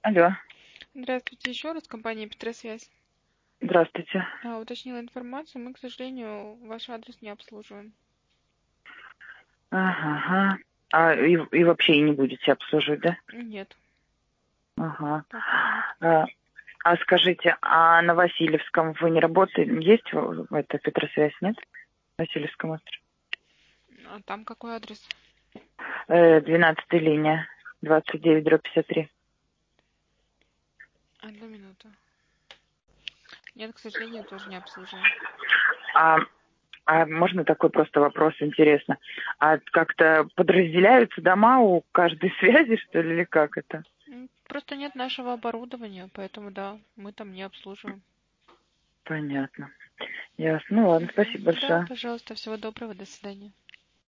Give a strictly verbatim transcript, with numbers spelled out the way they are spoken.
Алло, Здравствуйте еще раз, компания Петросвязь. здравствуйте. А, уточнила информацию, мы, к сожалению, ваш адрес не обслуживаем. Ага, ага. А и, и вообще и не будете обслуживать, да? Нет, Ага. пока нет. А, а скажите, а на Васильевском вы не работаете? Есть в- в- эта Петросвязь, нет? На Васильевском острове. А там какой адрес? Э, двенадцатая линия, двадцать девять дробь пятьдесят три. Одну минуту. Нет, к сожалению, тоже не обслуживаем. А, а можно такой просто вопрос, интересно? А как-то подразделяются дома у каждой связи, что ли, или как это? М, Просто нет нашего оборудования, поэтому да, мы там не обслуживаем. Понятно. Ясно. Ну ладно, Мгм. спасибо Да, большое. пожалуйста, всего доброго, до свидания.